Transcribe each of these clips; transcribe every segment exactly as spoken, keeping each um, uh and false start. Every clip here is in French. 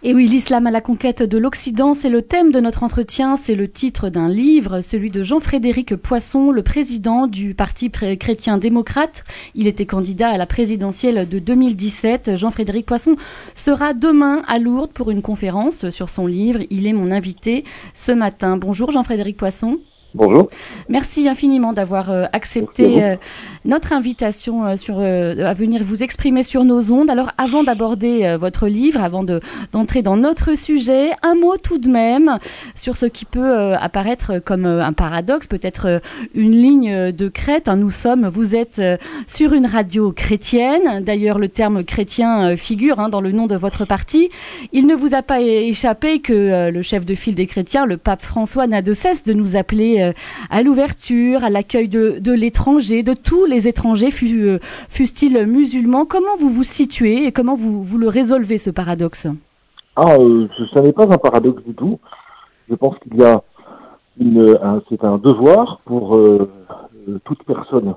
Et oui, l'islam à la conquête de l'Occident, c'est le thème de notre entretien, c'est le titre d'un livre, celui de Jean-Frédéric Poisson, le président du Parti chrétien démocrate. Il était candidat à la présidentielle de deux mille dix-sept. Jean-Frédéric Poisson sera demain à Lourdes pour une conférence sur son livre. Il est mon invité ce matin. Bonjour Jean-Frédéric Poisson. Bonjour. Merci infiniment d'avoir euh, accepté euh, notre invitation euh, sur, euh, à venir vous exprimer sur nos ondes. Alors, avant d'aborder euh, votre livre, avant de, d'entrer dans notre sujet, un mot tout de même sur ce qui peut euh, apparaître comme euh, un paradoxe, peut-être euh, une ligne de crête. Hein, nous sommes, vous êtes euh, sur une radio chrétienne. D'ailleurs, le terme chrétien euh, figure hein, dans le nom de votre parti. Il ne vous a pas échappé que euh, le chef de file des chrétiens, le pape François, n'a de cesse de nous appeler à l'ouverture, à l'accueil de, de l'étranger, de tous les étrangers, fût, fussent-ils musulmans. Comment vous vous situez et comment vous, vous le résolvez, ce paradoxe ? Ah, euh, ça n'est pas un paradoxe du tout. Je pense qu'il y a une, un, c'est un devoir pour euh, toute personne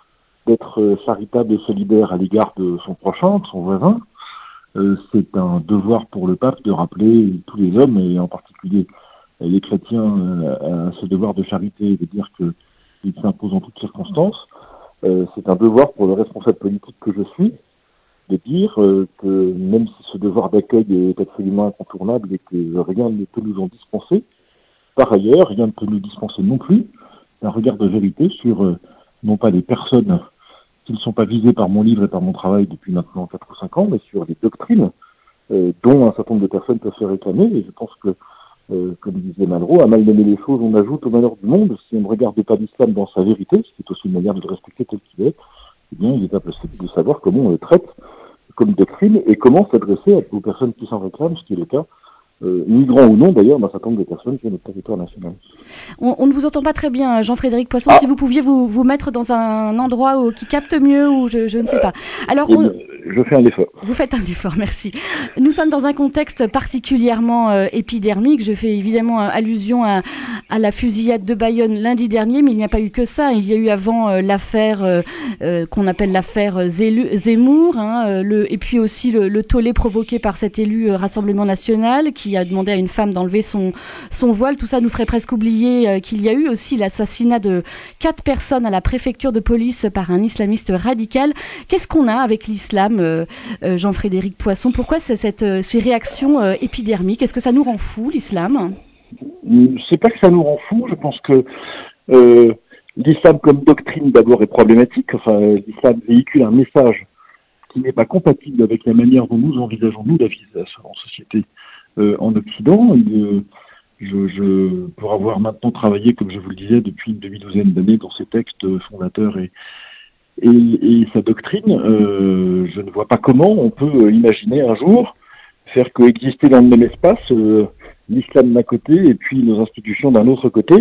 d'être charitable et solidaire à l'égard de son prochain, de son voisin. Euh, c'est un devoir pour le pape de rappeler tous les hommes, et en particulier les chrétiens, euh, à ce devoir de charité, de dire qu'il s'impose en toutes circonstances. Euh, c'est un devoir pour le responsable politique que je suis, de dire euh, que même si ce devoir d'accueil est absolument incontournable et que rien ne peut nous en dispenser, par ailleurs, rien ne peut nous dispenser non plus d'un regard de vérité sur, euh, non pas les personnes qui ne sont pas visées par mon livre et par mon travail depuis maintenant quatre ou cinq ans, mais sur les doctrines euh, dont un certain nombre de personnes peuvent se réclamer. Et je pense que Euh, comme disait Malraux, à mal nommer les choses, on ajoute au malheur du monde. Si on ne regarde pas l'islam dans sa vérité, ce qui est aussi une manière de le respecter tel qu'il est, eh bien, il est impossible de savoir comment on le traite comme doctrine et comment s'adresser aux personnes qui s'en réclament, ce qui est le cas, euh, migrants ou non d'ailleurs, d'un certain nombre de personnes qui ont notre territoire national. On, on ne vous entend pas très bien, Jean-Frédéric Poisson. Ah. Si vous pouviez vous, vous mettre dans un endroit où, qui capte mieux, ou je, je ne sais pas. Alors, on... je fais un effort. Vous faites un effort, merci. Nous sommes dans un contexte particulièrement euh, épidermique. Je fais évidemment euh, allusion à, à la fusillade de Bayonne lundi dernier, mais il n'y a pas eu que ça. Il y a eu avant euh, l'affaire euh, euh, qu'on appelle l'affaire Zélu- Zemmour, hein, euh, le, et puis aussi le, le tollé provoqué par cet élu euh, Rassemblement National qui a demandé à une femme d'enlever son, son voile. Tout ça nous ferait presque oublier euh, qu'il y a eu aussi l'assassinat de quatre personnes à la préfecture de police par un islamiste radical. Qu'est-ce qu'on a avec l'islam, euh, euh, Jean-Frédéric Poisson ? Pourquoi c'est cette, euh, ces réactions euh, épidermiques ? Est-ce que ça nous rend fous, l'islam ? C'est pas que ça nous rend fous. Je pense que euh, l'islam comme doctrine d'abord est problématique. Enfin, l'islam véhicule un message qui n'est pas compatible avec la manière dont nous envisageons nous la vie en société euh, en Occident. Et, Je, je, pour avoir maintenant travaillé, comme je vous le disais, depuis une demi-douzaine d'années dans ses textes fondateurs et, et, et sa doctrine, euh, je ne vois pas comment on peut imaginer un jour faire coexister dans le même espace euh, l'islam d'un côté et puis nos institutions d'un autre côté.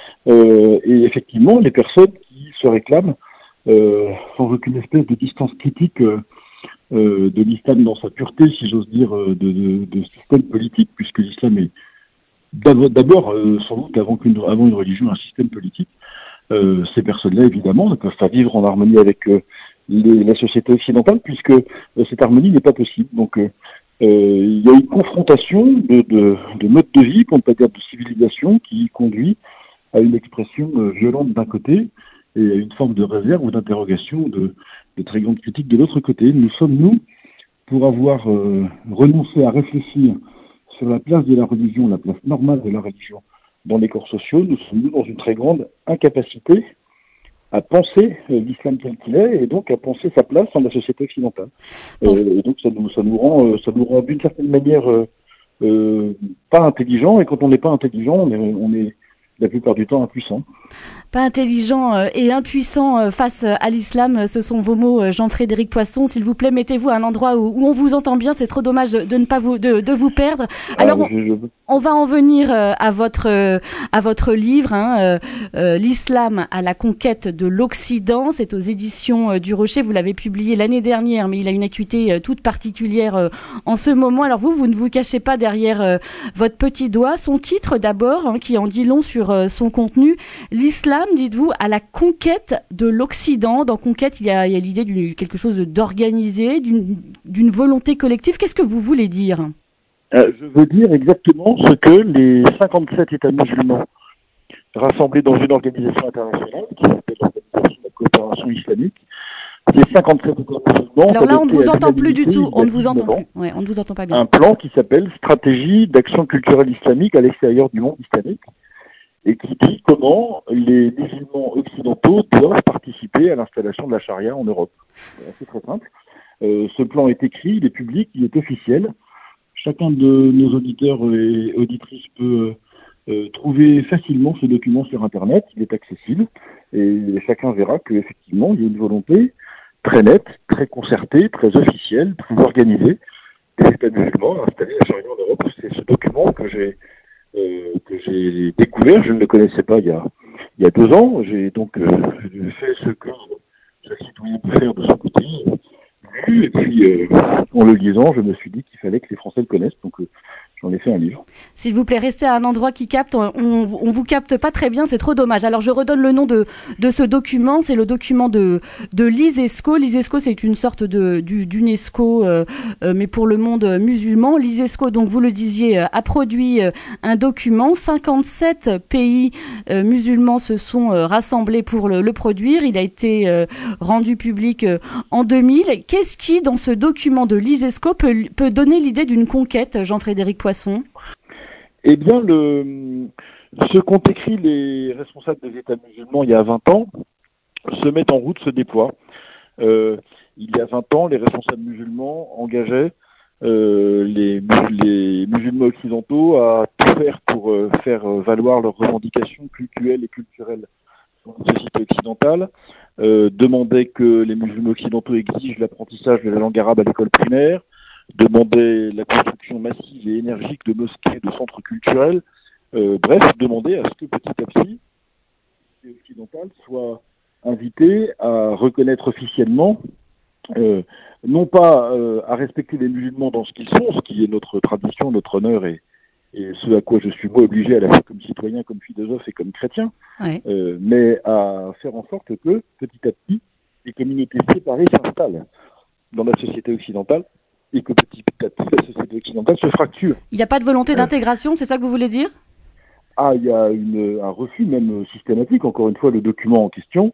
Euh, et effectivement, les personnes qui se réclament euh, sans aucune espèce de distance critique euh, euh, de l'islam dans sa pureté, si j'ose dire, de, de, de système politique, puisque l'islam est D'abord, euh, sans doute, avant, qu'une, avant une religion, un système politique, euh, ces personnes-là, évidemment, ne peuvent pas vivre en harmonie avec euh, les, la société occidentale, puisque euh, cette harmonie n'est pas possible. Donc, euh, euh, il y a une confrontation de, de, de mode de vie, pour ne pas dire de civilisation, qui conduit à une expression euh, violente d'un côté et à une forme de réserve ou d'interrogation, de, de très grande critique de l'autre côté. Nous sommes, nous, pour avoir euh, renoncé à réfléchir sur la place de la religion, la place normale de la religion dans les corps sociaux, nous sommes dans une très grande incapacité à penser euh, l'islam tel qu'il est et donc à penser sa place dans la société occidentale. Euh, et donc ça nous, ça nous rend, euh, ça nous rend d'une certaine manière euh, euh, pas intelligent, et quand on n'est pas intelligent, on est, on est la plupart du temps impuissant. Pas intelligent et impuissant face à l'islam, ce sont vos mots, Jean-Frédéric Poisson. S'il vous plaît, mettez-vous à un endroit où, où on vous entend bien. C'est trop dommage de, de ne pas vous de, de vous perdre. Alors, ah, je, je... On, on va en venir à votre à votre livre, hein, euh, l'islam à la conquête de l'Occident. C'est aux éditions du Rocher. Vous l'avez publié l'année dernière, mais il a une acuité toute particulière en ce moment. Alors vous, vous ne vous cachez pas derrière votre petit doigt. Son titre d'abord, hein, qui en dit long sur son contenu. L'islam, dites-vous, à la conquête de l'Occident. Dans conquête, il y a, il y a l'idée de quelque chose d'organisé, d'une, d'une volonté collective. Qu'est-ce que vous voulez dire ? Euh, je veux dire exactement ce que les cinquante-sept États musulmans rassemblés dans une organisation internationale qui s'appelle l'Organisation de la coopération islamique. Ces cinquante-sept États musulmans. Alors là, on ne vous entend plus du tout. On ne vous entend plus. Ouais, on ne vous entend pas bien. Un plan qui s'appelle Stratégie d'action culturelle islamique à l'extérieur du monde islamique et qui dit comment les musulmans occidentaux doivent participer à l'installation de la charia en Europe. C'est très simple. Euh, ce plan est écrit, il est public, il est officiel. Chacun de nos auditeurs et auditrices peut euh, trouver facilement ce document sur Internet. Il est accessible et chacun verra qu'effectivement, il y a une volonté très nette, très concertée, très officielle, très organisée des États musulmans à installer la charia en Europe. C'est ce document que j'ai euh, que j'ai découvert. Je ne le connaissais pas il y a il y a deux ans. J'ai donc euh, fait ce que chaque citoyen peut faire de son côté. Et puis, euh, en le lisant, je me suis dit qu'il fallait que les Français le connaissent, donc euh, j'en ai fait un livre. S'il vous plaît, restez à un endroit qui capte. On, on vous capte pas très bien, c'est trop dommage. Alors, je redonne le nom de, de ce document. C'est le document de, de l'ISESCO. L'ISESCO, c'est une sorte de, du, d'UNESCO, euh, euh, mais pour le monde musulman. L'ISESCO, donc, vous le disiez, euh, a produit euh, un document. cinquante-sept pays euh, musulmans se sont euh, rassemblés pour le, le produire. Il a été euh, rendu public euh, en deux mille. Qu'est-ce qui, dans ce document de l'ISESCO, peut, peut donner l'idée d'une conquête, Jean-Frédéric Poisson ? Eh bien, le, ce qu'ont écrit les responsables des États musulmans il y a vingt ans se met en route, se déploie. Euh, il y a vingt ans, les responsables musulmans engageaient euh, les, les musulmans occidentaux à tout faire pour euh, faire valoir leurs revendications cultuelles et culturelles dans la société occidentale, euh, demandaient que les musulmans occidentaux exigent l'apprentissage de la langue arabe à l'école primaire, demander la construction massive et énergique de mosquées, de centres culturels, euh, bref, demander à ce que petit à petit, les occidentales soient invités à reconnaître officiellement, euh, non pas euh, à respecter les musulmans dans ce qu'ils sont, ce qui est notre tradition, notre honneur et, et ce à quoi je suis moi obligé à la fois comme citoyen, comme philosophe et comme chrétien, ouais. euh, mais à faire en sorte que petit à petit, les communautés séparées s'installent dans la société occidentale et que petit à petit, la société occidentale se fracture. Il n'y a pas de volonté d'intégration, c'est ça que vous voulez dire ? Ah, il y a une, un refus même systématique. Encore une fois, le document en question,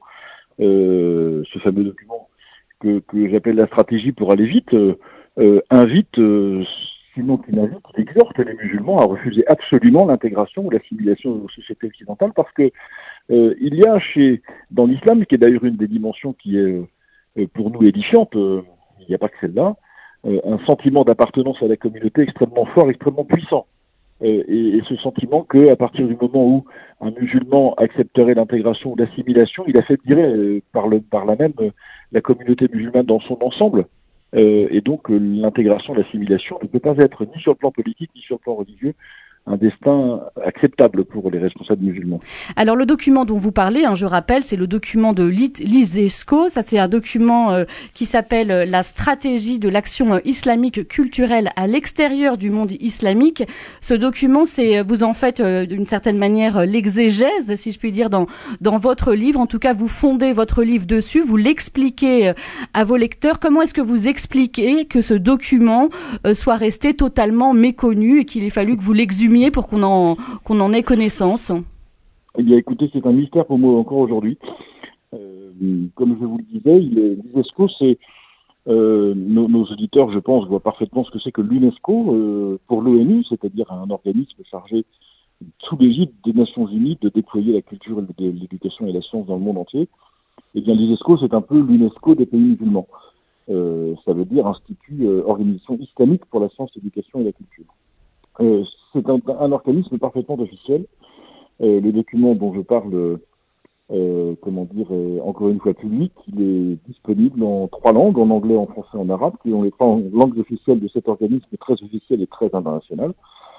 euh, ce fameux document que, que j'appelle la stratégie pour aller vite, euh, euh, invite, euh, sinon qu'il invite, il exhorte les musulmans à refuser absolument l'intégration ou l'assimilation aux sociétés occidentales parce que euh, il y a chez, dans l'islam, qui est d'ailleurs une des dimensions qui est euh, pour nous édifiante, euh, il n'y a pas que celle-là, euh, un sentiment d'appartenance à la communauté extrêmement fort, extrêmement puissant. Euh, et, et ce sentiment que, à partir du moment où un musulman accepterait l'intégration ou l'assimilation, il affaiblirait euh, par, le, par là même euh, la communauté musulmane dans son ensemble. Euh, et donc euh, l'intégration, l'assimilation ne peut pas être ni sur le plan politique ni sur le plan religieux un destin acceptable pour les responsables musulmans. Alors le document dont vous parlez, hein, je rappelle, c'est le document de l'ISESCO. Ça, c'est un document euh, qui s'appelle euh, la stratégie de l'action euh, islamique culturelle à l'extérieur du monde islamique. Ce document, c'est vous en faites euh, d'une certaine manière euh, l'exégèse, si je puis dire, dans dans votre livre. En tout cas, vous fondez votre livre dessus, vous l'expliquez euh, à vos lecteurs. Comment est-ce que vous expliquez que ce document euh, soit resté totalement méconnu et qu'il ait fallu que vous l'exhumiez pour qu'on en, qu'on en ait connaissance? Eh bien, écoutez, c'est un mystère pour moi encore aujourd'hui. Euh, comme je vous le disais, l'UNESCO, c'est euh, nos, nos auditeurs, je pense, voient parfaitement ce que c'est que l'UNESCO euh, pour l'ONU, c'est-à-dire un organisme chargé sous l'égide des Nations Unies de déployer la culture, l'éducation et la science dans le monde entier. Eh bien, l'UNESCO, c'est un peu l'UNESCO des pays musulmans. Euh, ça veut dire Institut, euh, organisation islamique pour la science, l'éducation et la culture. Euh, c'est un, un organisme parfaitement officiel. Euh, le document dont je parle, euh, comment dire, est encore une fois public. Il est disponible en trois langues, en anglais, en français, en arabe, qui sont les trois langues officielles de cet organisme, très officiel et très international.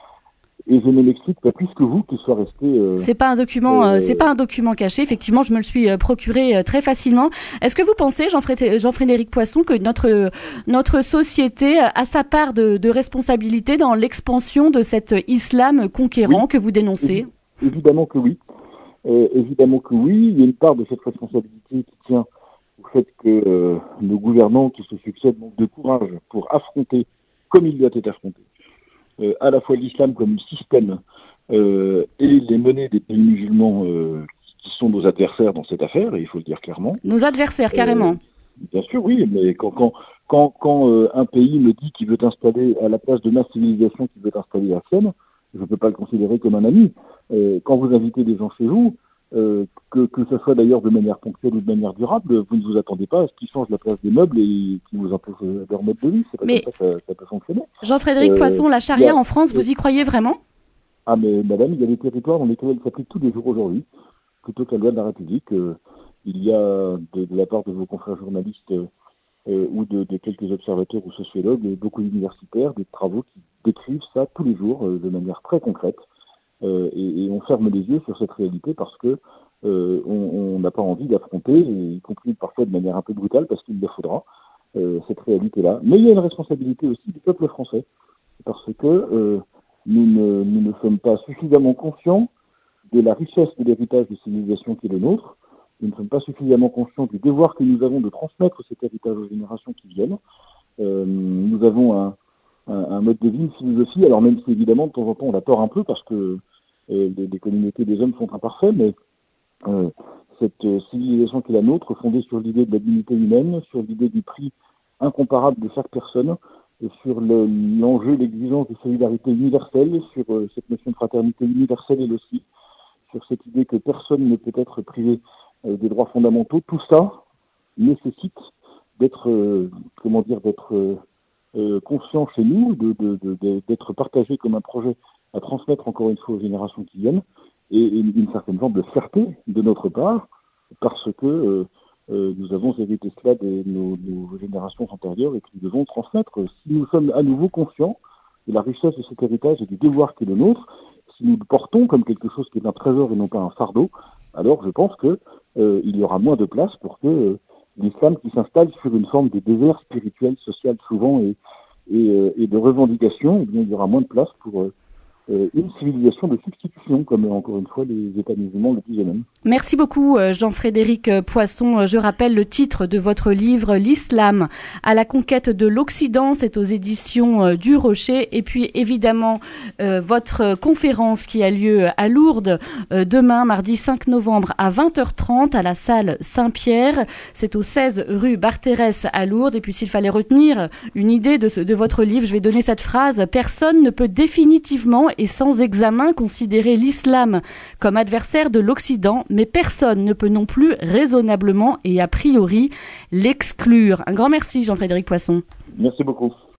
Et je ne m'explique pas plus que vous qu'il soit resté. Euh, c'est pas un document, euh, c'est pas un document caché. Effectivement, je me le suis euh, procuré euh, très facilement. Est-ce que vous pensez, Jean-Frédéric, Jean-Frédéric Poisson, que notre notre société a sa part de, de responsabilité dans l'expansion de cet islam conquérant oui, que vous dénoncez? Évidemment que oui. Euh, évidemment que oui. Il y a une part de cette responsabilité qui tient au fait que euh, nos gouvernants qui se succèdent manquent de courage pour affronter, comme il doit être affronté, euh, à la fois l'islam comme système euh, et les monnaies des pays musulmans euh, qui sont nos adversaires dans cette affaire, et il faut le dire clairement. Nos adversaires, carrément. Euh, bien sûr, oui, mais quand, quand, quand, quand euh, un pays me dit qu'il veut installer, à la place de ma civilisation, qu'il veut installer la sienne, je ne peux pas le considérer comme un ami. Euh, quand vous invitez des gens chez vous, euh, que, que ce soit d'ailleurs de manière ponctuelle ou de manière durable, vous ne vous attendez pas à ce qu'ils changent la place des meubles et qu'ils vous imposent leur mode de vie. C'est pas mais comme ça que ça, ça peut fonctionner. Jean-Frédéric euh, Poisson, la charia a... en France, vous y croyez vraiment? Ah mais madame, il y a des territoires dans lesquels elle s'applique tous les jours aujourd'hui, plutôt que la loi de la République. Euh, il y a de, de la part de vos confrères journalistes euh, ou de, de quelques observateurs ou sociologues, beaucoup d'universitaires, des travaux qui décrivent ça tous les jours euh, de manière très concrète. Euh, et, et on ferme les yeux sur cette réalité parce que euh, on n'a pas envie d'affronter, y compris parfois de manière un peu brutale, parce qu'il le faudra, euh, cette réalité-là. Mais il y a une responsabilité aussi du peuple français, parce que euh, nous, ne, nous ne sommes pas suffisamment conscients de la richesse de l'héritage de civilisation qui est le nôtre. Nous ne sommes pas suffisamment conscients du devoir que nous avons de transmettre cet héritage aux générations qui viennent. Euh, nous avons un, un, un mode de vie, une philosophie, alors même si évidemment de temps en temps on la tord un peu parce que euh, les, les communautés des hommes sont imparfaits, mais euh, cette euh, civilisation qui est la nôtre, fondée sur l'idée de la dignité humaine, sur l'idée du prix incomparable de chaque personne, et sur le, l'enjeu, l'exigence de solidarité universelle, sur euh, cette notion de fraternité universelle elle aussi, sur cette idée que personne ne peut être privé euh, des droits fondamentaux, tout ça nécessite d'être, euh, comment dire, d'être euh, euh, conscient chez nous, de, de, de, de, d'être partagé comme un projet à transmettre encore une fois aux générations qui viennent, et, et une certaine forme de fierté de notre part, parce que euh, euh, nous avons hérité cela de nos, nos générations antérieures et que nous devons transmettre. Si nous sommes à nouveau conscients de la richesse de cet héritage et du devoir qui est le nôtre, si nous le portons comme quelque chose qui est un trésor et non pas un fardeau, alors je pense que euh, il y aura moins de place pour que euh, l'islam qui s'installe sur une forme de désert spirituel, social souvent et, et, euh, et de revendication, eh bien, il y aura moins de place pour euh, une civilisation de substitution, comme encore une fois les États musulmans le disent eux-mêmes. Merci beaucoup Jean-Frédéric Poisson. Je rappelle le titre de votre livre, L'Islam à la conquête de l'Occident, c'est aux éditions du Rocher. Et puis évidemment euh, votre conférence qui a lieu à Lourdes euh, demain, mardi cinq novembre à vingt heures trente à la salle Saint-Pierre. C'est au seize rue Barthérès à Lourdes. Et puis s'il fallait retenir une idée de, ce, de votre livre, je vais donner cette phrase: personne ne peut définitivement et sans examen considérer l'islam comme adversaire de l'Occident, mais personne ne peut non plus raisonnablement et a priori l'exclure. Un grand merci Jean-Frédéric Poisson. Merci beaucoup.